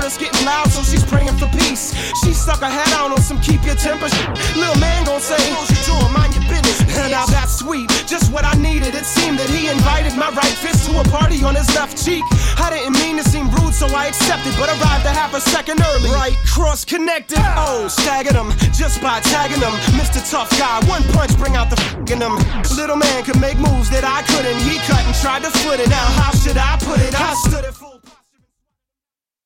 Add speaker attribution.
Speaker 1: it's getting loud, so she's praying for peace. She stuck her head on some keep your temper shit. Little man gon' say, close your door, mind your business. And now that's sweet, just what I needed. It seemed that he invited my right fist to a party on his left cheek. I didn't mean to seem rude, so I accepted, but arrived a half a second early. Right, cross-connected. Oh, staggered him, just by tagging him. Mr. Tough Guy, one punch, bring out the in him. Little man could make moves that I couldn't. He cut and tried to foot it. Now how should I put it? I stood it for